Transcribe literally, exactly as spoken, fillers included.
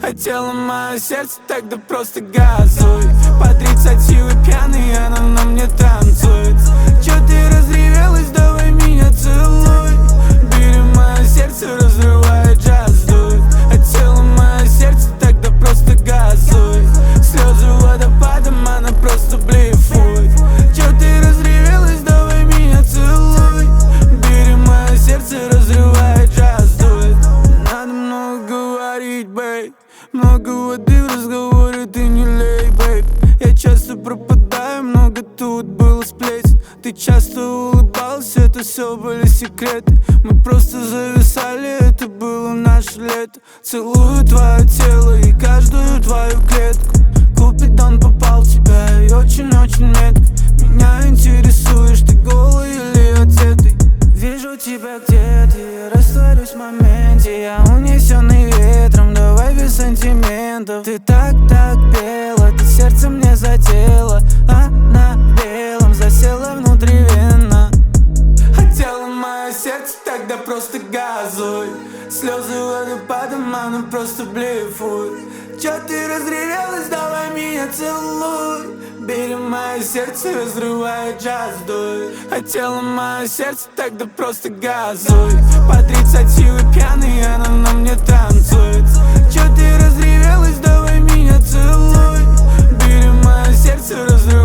А тело мое сердце тогда просто газует. По тридцать силы пьяный, она на мне танцует. Чё ты разревелась, давай меня целуй. Бери мое сердце, разрывает, джаз дует. А тело мое сердце тогда просто газует. Слезы водопадом, она просто блефует. Чё ты разревелась, давай меня целуй. Бери мое сердце, разрывает, джаз дует. Надо много говорить, бейб. Много воды в разговоре, ты не лей, бейб. Я часто пропадаю, много тут было сплетен. Ты часто улыбалась, это все были секреты. Мы просто зависали, это было наше лето. Целую твое тело и каждую твою клетку. Купидон попал в тебя и очень-очень метко. Меня интересуешь, ты голый или одетый. Вижу тебя где-то, я растворюсь в моменте. Я унесенный ветром, давай без сантиментов. Ты так-так бела, ты сердце мне задела. А на белом засела внутривенно. А тело мое сердце тогда просто газует. Слезы водопадом, она просто блефует. Чё ты разревелась, давай меня целуй. Бери мое сердце, разрывает, джаз дует. А тело мое сердце тогда просто газует. По тридцать силы пьяный, она на мне танцует. Чё ты разревелась, давай меня целуй. Бери мое сердце, разрывает.